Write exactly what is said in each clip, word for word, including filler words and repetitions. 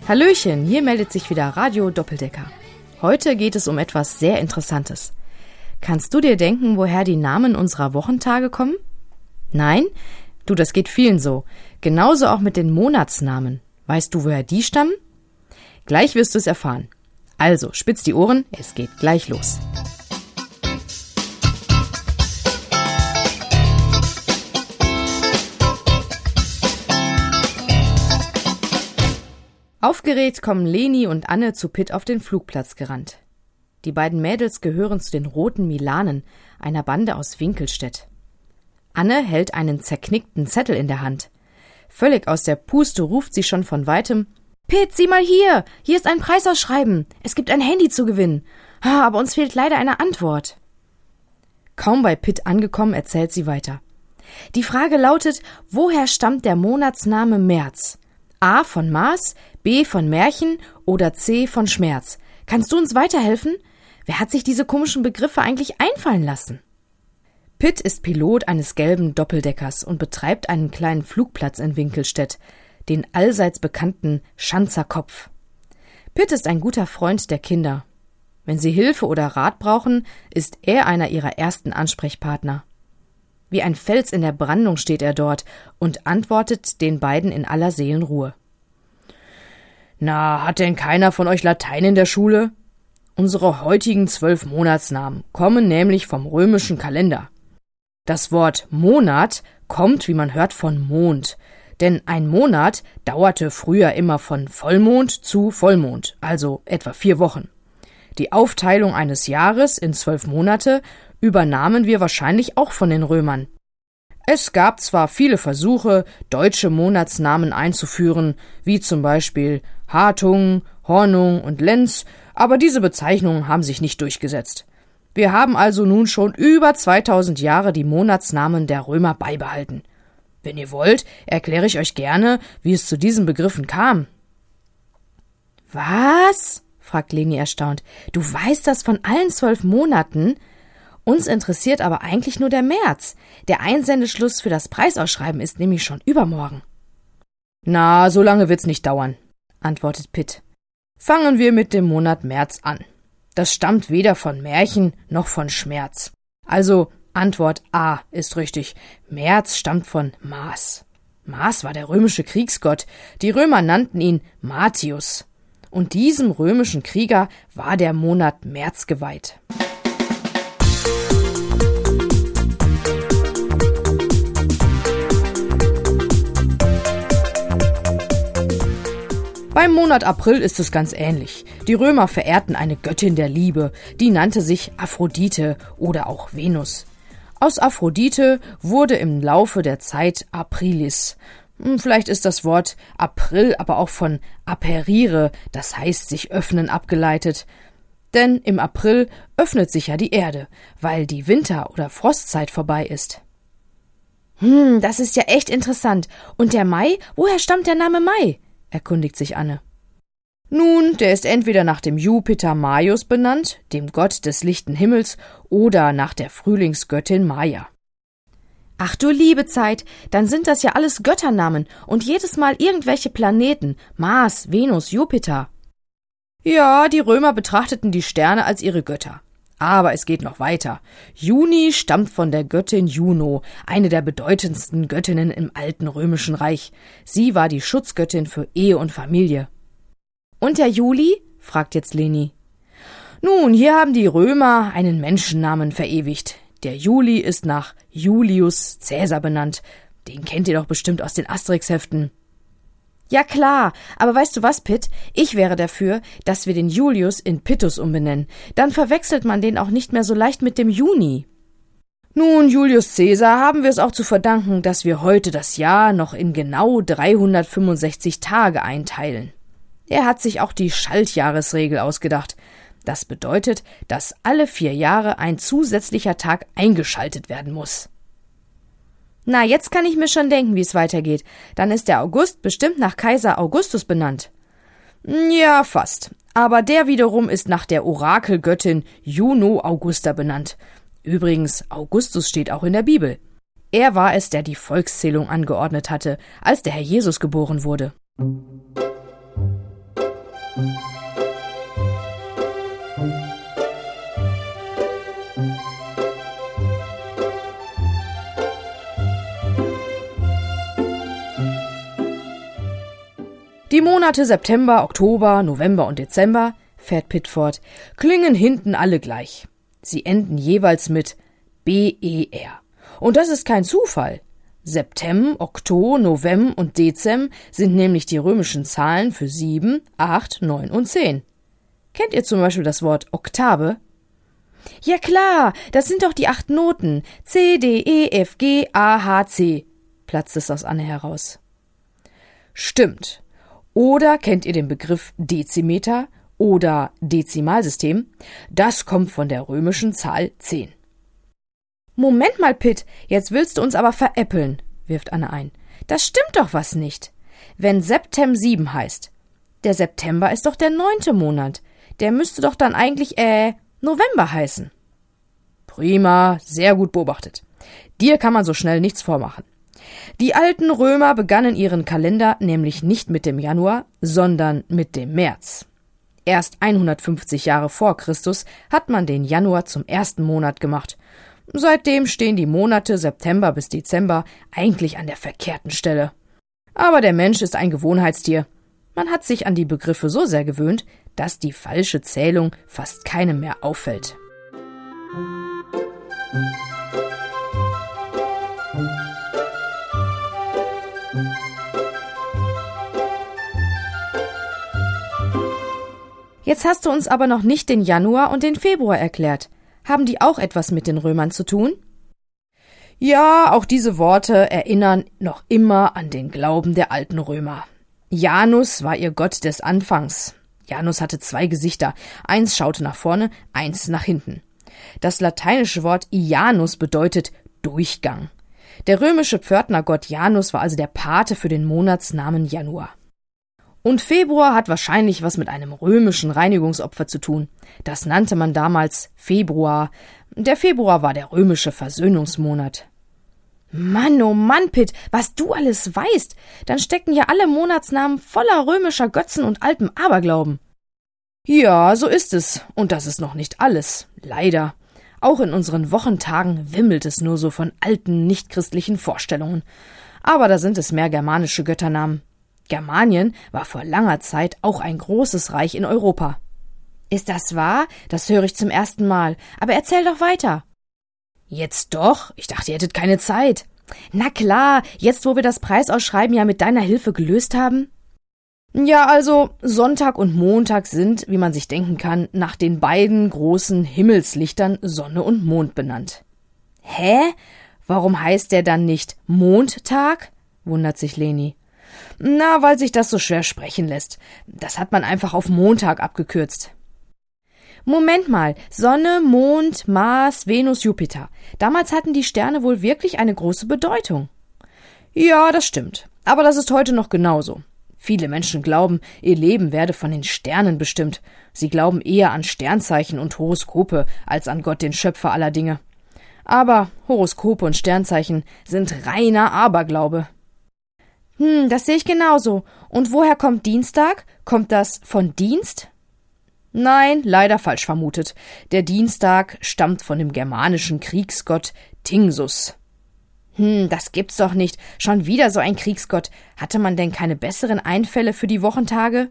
Hallöchen, hier meldet sich wieder Radio Doppeldecker. Heute geht es um etwas sehr Interessantes. Kannst du dir denken, woher die Namen unserer Wochentage kommen? Nein? Du, das geht vielen so. Genauso auch mit den Monatsnamen. Weißt du, woher die stammen? Gleich wirst du es erfahren. Also, spitz die Ohren, es geht gleich los. Aufgeregt kommen Leni und Anne zu Pitt auf den Flugplatz gerannt. Die beiden Mädels gehören zu den Roten Milanen, einer Bande aus Winkelstedt. Anne hält einen zerknickten Zettel in der Hand. Völlig aus der Puste ruft sie schon von weitem: »Pitt, sieh mal hier! Hier ist ein Preisausschreiben! Es gibt ein Handy zu gewinnen! Aber uns fehlt leider eine Antwort!« Kaum bei Pitt angekommen, erzählt sie weiter. Die Frage lautet: Woher stammt der Monatsname März? A von Maß, B von Märchen oder C von Schmerz? Kannst du uns weiterhelfen? Wer hat sich diese komischen Begriffe eigentlich einfallen lassen? Pitt ist Pilot eines gelben Doppeldeckers und betreibt einen kleinen Flugplatz in Winkelstedt, den allseits bekannten Schanzer Kopf. Pitt ist ein guter Freund der Kinder. Wenn sie Hilfe oder Rat brauchen, ist er einer ihrer ersten Ansprechpartner. Wie ein Fels in der Brandung steht er dort und antwortet den beiden in aller Seelenruhe. »Na, hat denn keiner von euch Latein in der Schule? Unsere heutigen zwölf Monatsnamen kommen nämlich vom römischen Kalender. Das Wort Monat kommt, wie man hört, von Mond, denn ein Monat dauerte früher immer von Vollmond zu Vollmond, also etwa vier Wochen. Die Aufteilung eines Jahres in zwölf Monate übernahmen wir wahrscheinlich auch von den Römern. Es gab zwar viele Versuche, deutsche Monatsnamen einzuführen, wie zum Beispiel Hartung, Hornung und Lenz, aber diese Bezeichnungen haben sich nicht durchgesetzt. Wir haben also nun schon über zweitausend Jahre die Monatsnamen der Römer beibehalten. Wenn ihr wollt, erkläre ich euch gerne, wie es zu diesen Begriffen kam.« »Was?« fragt Leni erstaunt. »Du weißt das von allen zwölf Monaten? Uns interessiert aber eigentlich nur der März. Der Einsendeschluss für das Preisausschreiben ist nämlich schon übermorgen.« »Na, so lange wird's nicht dauern«, antwortet Pitt. »Fangen wir mit dem Monat März an. Das stammt weder von Märchen noch von Schmerz. Also Antwort A ist richtig. März stammt von Mars. Mars war der römische Kriegsgott. Die Römer nannten ihn Martius. Und diesem römischen Krieger war der Monat März geweiht.« Beim Monat April ist es ganz ähnlich. Die Römer verehrten eine Göttin der Liebe, die nannte sich Aphrodite oder auch Venus. Aus Aphrodite wurde im Laufe der Zeit Aprilis. Vielleicht ist das Wort April aber auch von aperire, das heißt sich öffnen, abgeleitet. Denn im April öffnet sich ja die Erde, weil die Winter- oder Frostzeit vorbei ist. Hm, das ist ja echt interessant. Und der Mai? Woher stammt der Name Mai? Erkundigt sich Anne. Nun, der ist entweder nach dem Jupiter Maius benannt, dem Gott des lichten Himmels, oder nach der Frühlingsgöttin Maia. Ach du liebe Zeit, dann sind das ja alles Götternamen und jedes Mal irgendwelche Planeten, Mars, Venus, Jupiter. Ja, die Römer betrachteten die Sterne als ihre Götter. Aber es geht noch weiter. Juni stammt von der Göttin Juno, eine der bedeutendsten Göttinnen im alten römischen Reich. Sie war die Schutzgöttin für Ehe und Familie. Und der Juli? Fragt jetzt Leni. Nun, hier haben die Römer einen Menschennamen verewigt. Der Juli ist nach Julius Caesar benannt. Den kennt ihr doch bestimmt aus den Asterix-Heften. Ja klar, aber weißt du was, Pitt? Ich wäre dafür, dass wir den Julius in Pittus umbenennen. Dann verwechselt man den auch nicht mehr so leicht mit dem Juni. Nun, Julius Caesar haben wir es auch zu verdanken, dass wir heute das Jahr noch in genau dreihundertfünfundsechzig Tage einteilen. Er hat sich auch die Schaltjahresregel ausgedacht. Das bedeutet, dass alle vier Jahre ein zusätzlicher Tag eingeschaltet werden muss. Na, jetzt kann ich mir schon denken, wie es weitergeht. Dann ist der August bestimmt nach Kaiser Augustus benannt. Ja, fast. Aber der wiederum ist nach der Orakelgöttin Juno Augusta benannt. Übrigens, Augustus steht auch in der Bibel. Er war es, der die Volkszählung angeordnet hatte, als der Herr Jesus geboren wurde. Die Monate September, Oktober, November und Dezember, fährt Pitt fort, klingen hinten alle gleich. Sie enden jeweils mit B E R. Und das ist kein Zufall. Septem, Okto, Novem und Dezem sind nämlich die römischen Zahlen für sieben, acht, neun und zehn. Kennt ihr zum Beispiel das Wort Oktave? Ja klar, das sind doch die acht Noten. C, D, E, F, G, A, H, C, platzt es aus Anne heraus. Stimmt. Oder kennt ihr den Begriff Dezimeter oder Dezimalsystem? Das kommt von der römischen Zahl zehn. Moment mal, Pitt, jetzt willst du uns aber veräppeln, wirft Anne ein. Das stimmt doch was nicht. Wenn Septem sieben heißt, der September ist doch der neunte Monat. Der müsste doch dann eigentlich, äh, November heißen. Prima, sehr gut beobachtet. Dir kann man so schnell nichts vormachen. Die alten Römer begannen ihren Kalender nämlich nicht mit dem Januar, sondern mit dem März. Erst hundertfünfzig Jahre vor Christus hat man den Januar zum ersten Monat gemacht. Seitdem stehen die Monate September bis Dezember eigentlich an der verkehrten Stelle. Aber der Mensch ist ein Gewohnheitstier. Man hat sich an die Begriffe so sehr gewöhnt, dass die falsche Zählung fast keinem mehr auffällt. Jetzt hast du uns aber noch nicht den Januar und den Februar erklärt. Haben die auch etwas mit den Römern zu tun? Ja, auch diese Worte erinnern noch immer an den Glauben der alten Römer. Janus war ihr Gott des Anfangs. Janus hatte zwei Gesichter. Eins schaute nach vorne, eins nach hinten. Das lateinische Wort Janus bedeutet Durchgang. Der römische Pförtnergott Janus war also der Pate für den Monatsnamen Januar. Und Februar hat wahrscheinlich was mit einem römischen Reinigungsopfer zu tun. Das nannte man damals Februar. Der Februar war der römische Versöhnungsmonat. Mann, oh Mann, Pitt, was du alles weißt. Dann stecken ja alle Monatsnamen voller römischer Götzen und altem Aberglauben. Ja, so ist es. Und das ist noch nicht alles. Leider. Auch in unseren Wochentagen wimmelt es nur so von alten, nichtchristlichen Vorstellungen. Aber da sind es mehr germanische Götternamen. Germanien war vor langer Zeit auch ein großes Reich in Europa. Ist das wahr? Das höre ich zum ersten Mal. Aber erzähl doch weiter. Jetzt doch? Ich dachte, ihr hättet keine Zeit. Na klar, jetzt wo wir das Preisausschreiben ja mit deiner Hilfe gelöst haben. Ja, also Sonntag und Montag sind, wie man sich denken kann, nach den beiden großen Himmelslichtern Sonne und Mond benannt. Hä? Warum heißt der dann nicht Mondtag? Wundert sich Leni. Na, weil sich das so schwer sprechen lässt. Das hat man einfach auf Montag abgekürzt. Moment mal, Sonne, Mond, Mars, Venus, Jupiter. Damals hatten die Sterne wohl wirklich eine große Bedeutung. Ja, das stimmt. Aber das ist heute noch genauso. Viele Menschen glauben, ihr Leben werde von den Sternen bestimmt. Sie glauben eher an Sternzeichen und Horoskope als an Gott, den Schöpfer aller Dinge. Aber Horoskope und Sternzeichen sind reiner Aberglaube. Hm, das sehe ich genauso. Und woher kommt Dienstag? Kommt das von Dienst? Nein, leider falsch vermutet. Der Dienstag stammt von dem germanischen Kriegsgott Tingsus. Hm, das gibt's doch nicht. Schon wieder so ein Kriegsgott. Hatte man denn keine besseren Einfälle für die Wochentage?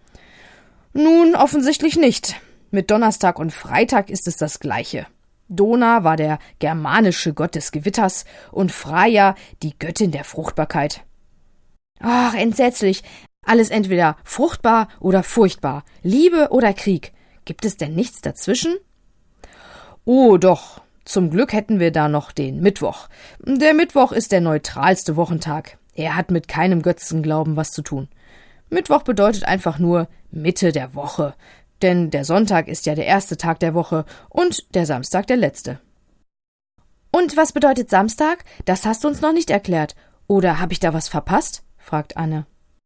Nun, offensichtlich nicht. Mit Donnerstag und Freitag ist es das Gleiche. Dona war der germanische Gott des Gewitters und Freya die Göttin der Fruchtbarkeit. Ach, entsetzlich. Alles entweder fruchtbar oder furchtbar, Liebe oder Krieg. Gibt es denn nichts dazwischen? Oh, doch. Zum Glück hätten wir da noch den Mittwoch. Der Mittwoch ist der neutralste Wochentag. Er hat mit keinem Götzenglauben was zu tun. Mittwoch bedeutet einfach nur Mitte der Woche. Denn der Sonntag ist ja der erste Tag der Woche und der Samstag der letzte. Und was bedeutet Samstag? Das hast du uns noch nicht erklärt. Oder habe ich da was verpasst? Fragt Anne.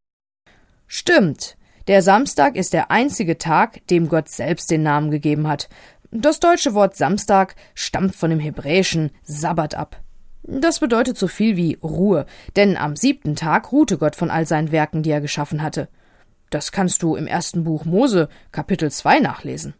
Stimmt. Der Samstag ist der einzige Tag, dem Gott selbst den Namen gegeben hat. Das deutsche Wort Samstag stammt von dem hebräischen Sabbat ab. Das bedeutet so viel wie Ruhe, denn am siebten Tag ruhte Gott von all seinen Werken, die er geschaffen hatte. Das kannst du im ersten Buch Mose, Kapitel zwei, nachlesen.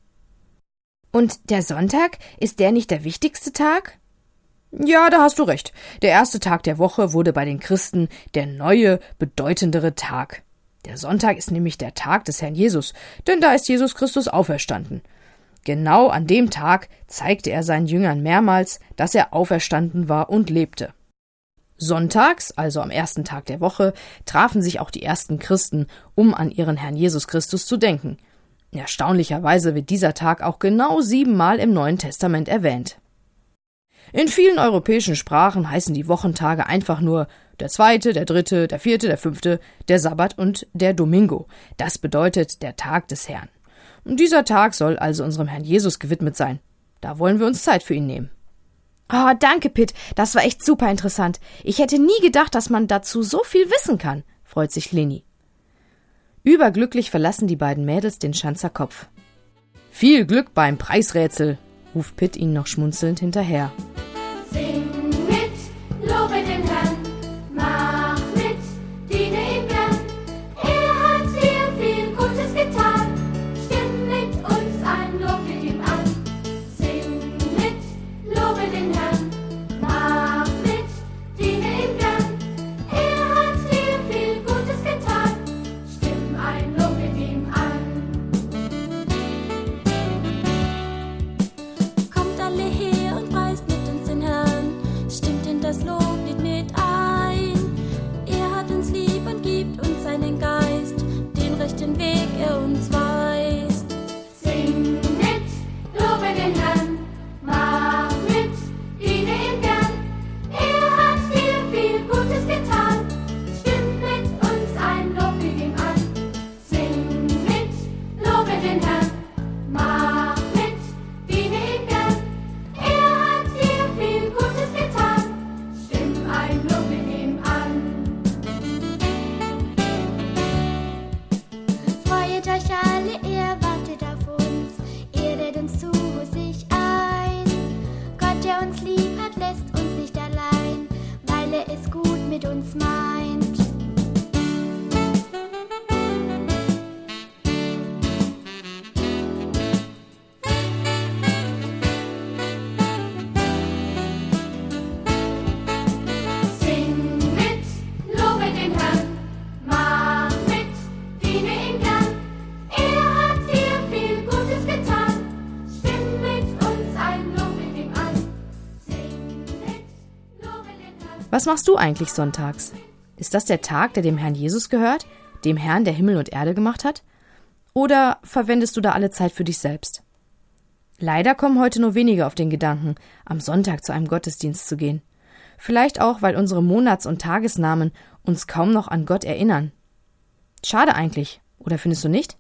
Und der Sonntag, ist der nicht der wichtigste Tag? Ja, da hast du recht. Der erste Tag der Woche wurde bei den Christen der neue, bedeutendere Tag. Der Sonntag ist nämlich der Tag des Herrn Jesus, denn da ist Jesus Christus auferstanden. Genau an dem Tag zeigte er seinen Jüngern mehrmals, dass er auferstanden war und lebte. Sonntags, also am ersten Tag der Woche, trafen sich auch die ersten Christen, um an ihren Herrn Jesus Christus zu denken. Erstaunlicherweise wird dieser Tag auch genau siebenmal im Neuen Testament erwähnt. In vielen europäischen Sprachen heißen die Wochentage einfach nur der zweite, der dritte, der vierte, der fünfte, der Sabbat und der Domingo. Das bedeutet der Tag des Herrn. Und dieser Tag soll also unserem Herrn Jesus gewidmet sein. Da wollen wir uns Zeit für ihn nehmen. Oh, danke, Pitt. Das war echt super interessant. Ich hätte nie gedacht, dass man dazu so viel wissen kann, freut sich Leni. Überglücklich verlassen die beiden Mädels den Schanzer Kopf. Viel Glück beim Preisrätsel, ruft Pitt ihnen noch schmunzelnd hinterher. Sing mit, lobe den Herrn, mach mit, diene ihm gern. Er hat dir viel Gutes getan, stimm mit uns ein Lob mit ihm an. Sing mit, lobe den Herrn, mach mit, diene ihm gern. Er hat dir viel Gutes getan, stimm ein Lob mit ihm an. Kommt alle her und preist mit uns den Herrn, stimmt in das Loblied mit ein. Er hat uns lieb und gibt uns seinen Geist, den rechten Weg er uns weist. Sing mit, lobe den Herrn, mach mit, diene ihm gern. Er hat dir viel Gutes getan, stimm mit uns ein Lob mit ihm an. Sing mit, lobe den Herrn, mach mit, diene ihm gern. Er hat dir viel Gutes getan, stimm ein Lob mit ihm an. Freut euch alle, er wartet auf uns, er lädt uns zu sich ein. Gott, der uns lieb hat, lässt uns nicht allein, weil er es gut mit uns meint. Sing mit, lobe den Herrn, mach mit, diene ihm gern. Er hat dir viel Gutes getan, stimm mit uns ein Lob mit ihm an. Sing mit, lobe den Herrn. Was machst du eigentlich sonntags? Ist das der Tag, der dem Herrn Jesus gehört, dem Herrn, der Himmel und Erde gemacht hat? Oder verwendest du da alle Zeit für dich selbst? Leider kommen heute nur wenige auf den Gedanken, am Sonntag zu einem Gottesdienst zu gehen. Vielleicht auch, weil unsere Monats- und Tagesnamen uns kaum noch an Gott erinnern. Schade eigentlich, oder findest du nicht?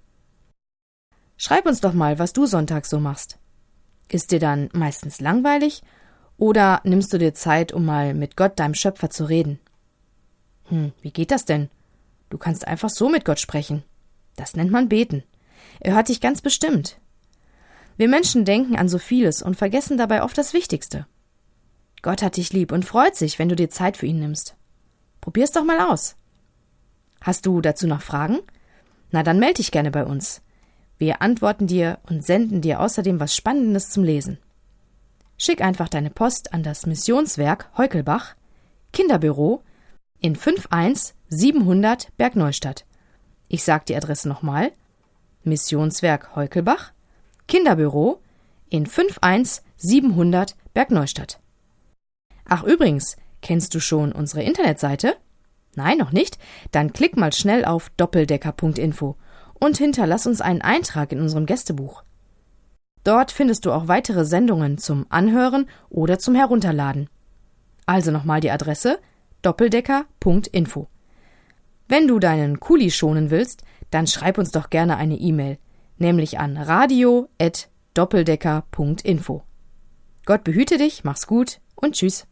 Schreib uns doch mal, was du sonntags so machst. Ist dir dann meistens langweilig oder nimmst du dir Zeit, um mal mit Gott, deinem Schöpfer, zu reden? Hm, wie geht das denn? Du kannst einfach so mit Gott sprechen. Das nennt man Beten. Er hört dich ganz bestimmt. Wir Menschen denken an so vieles und vergessen dabei oft das Wichtigste. Gott hat dich lieb und freut sich, wenn du dir Zeit für ihn nimmst. Probier's doch mal aus. Hast du dazu noch Fragen? Na, dann melde dich gerne bei uns. Wir antworten dir und senden dir außerdem was Spannendes zum Lesen. Schick einfach deine Post an das Missionswerk Heukelbach, Kinderbüro in fünf eins siebenhundert Bergneustadt. Ich sag die Adresse nochmal. Missionswerk Heukelbach, Kinderbüro in fünf eins siebenhundert Bergneustadt. Ach übrigens, kennst du schon unsere Internetseite? Nein, noch nicht? Dann klick mal schnell auf doppeldecker punkt info und hinterlass uns einen Eintrag in unserem Gästebuch. Dort findest du auch weitere Sendungen zum Anhören oder zum Herunterladen. Also nochmal die Adresse doppeldecker punkt info. Wenn du deinen Kuli schonen willst, dann schreib uns doch gerne eine E-Mail, nämlich an radio at doppeldecker punkt info. Gott behüte dich, mach's gut und tschüss.